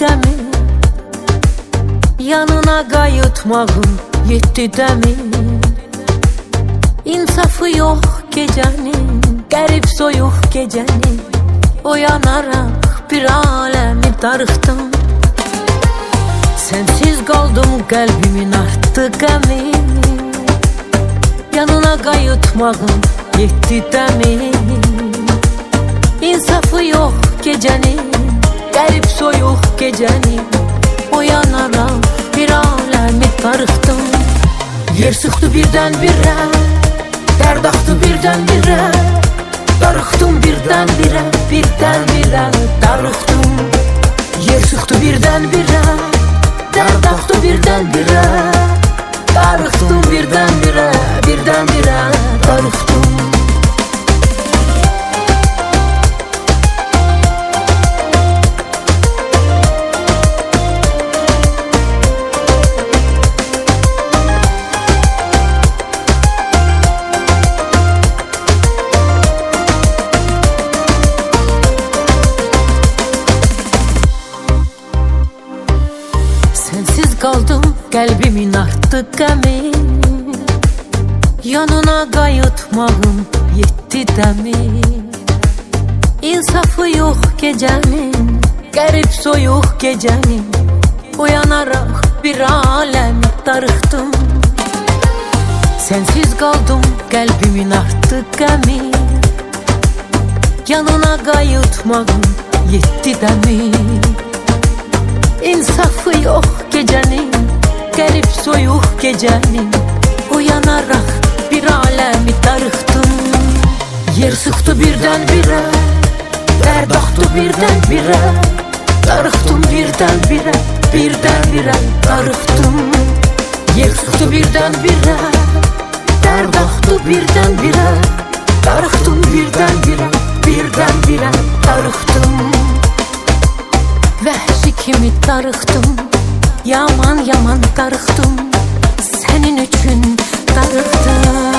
dəmi, yanına qayıtmağım yetdi dəmi. İnsafı yox gecənin, qərib soyuq gecənin, oyanaraq bir aləmi darıxdım. Sensiz qaldım, qəlbimin artdı qəmi, yanına qayıtmağım yetdi dəmi. İnsafı yox gecənin, qərib soyuq gecənin, oyanaraq bir aləmi darıxdım. Yer sıxdı birdən-birə, dərd axdı birdən-birə, darıxdım birdən-birə, birdən-birə darıxdım. Yer sıxdı birdən-birə, dərd axdı birdən-birə, darıxdım birdən-birə, birdən-birə darıxdım. Sensiz qaldım, qəlbimin artdı qəmi, yanına qayıtmağım yetdi dəmi. İnsafı yox gecənin, qərib soyuq gecənin, oyanaraq bir aləmi darıxdım. Sensiz qaldım, qəlbimin artdı qəmi, yanına qayıtmağım yetdi dəmi. İnsafı yox gecənin, qərib soyuq gecənin, oyanaraq bir aləmi darıxdım. Yer sıxdı birdən-birə, dərd axdı birdən-birə, darıxdım birdən-birə, birdən-birə darıxdım. Yer sıxdı birdən-birə, dərd axdı birdən-birə, darıxdım birdən-birə, birdən-birə darıxdım. Vəhşi kimi darıxdım, yaman yaman darıxdım, sənin üçün darıxdım.